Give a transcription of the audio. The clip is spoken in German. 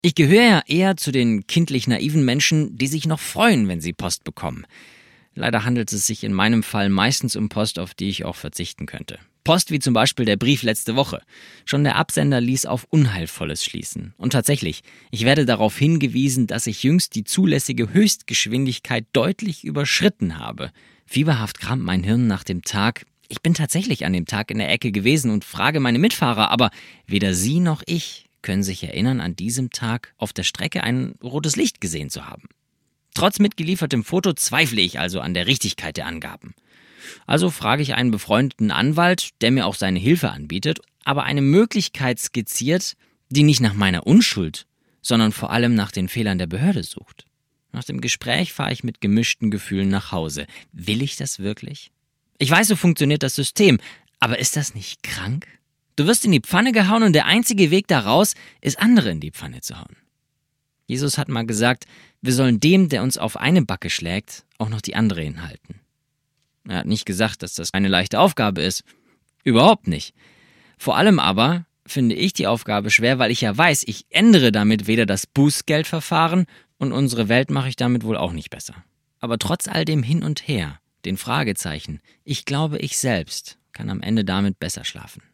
Ich gehöre ja eher zu den kindlich naiven Menschen, die sich noch freuen, wenn sie Post bekommen. Leider handelt es sich in meinem Fall meistens um Post, auf die ich auch verzichten könnte. Post wie zum Beispiel der Brief letzte Woche. Schon der Absender ließ auf Unheilvolles schließen. Und tatsächlich, ich werde darauf hingewiesen, dass ich jüngst die zulässige Höchstgeschwindigkeit deutlich überschritten habe. Fieberhaft kramt mein Hirn nach dem Tag. Ich bin tatsächlich an dem Tag in der Ecke gewesen und frage meine Mitfahrer, aber weder sie noch ich können sich erinnern, an diesem Tag auf der Strecke ein rotes Licht gesehen zu haben. Trotz mitgeliefertem Foto zweifle ich also an der Richtigkeit der Angaben. Also frage ich einen befreundeten Anwalt, der mir auch seine Hilfe anbietet, aber eine Möglichkeit skizziert, die nicht nach meiner Unschuld, sondern vor allem nach den Fehlern der Behörde sucht. Nach dem Gespräch fahre ich mit gemischten Gefühlen nach Hause. Will ich das wirklich? Ich weiß, so funktioniert das System, aber ist das nicht krank? Du wirst in die Pfanne gehauen und der einzige Weg da raus ist, andere in die Pfanne zu hauen. Jesus hat mal gesagt, wir sollen dem, der uns auf eine Backe schlägt, auch noch die andere hinhalten. Er hat nicht gesagt, dass das eine leichte Aufgabe ist. Überhaupt nicht. Vor allem aber finde ich die Aufgabe schwer, weil ich ja weiß, ich ändere damit weder das Bußgeldverfahren und unsere Welt mache ich damit wohl auch nicht besser. Aber trotz all dem Hin und Her, den Fragezeichen, ich glaube, ich selbst kann am Ende damit besser schlafen.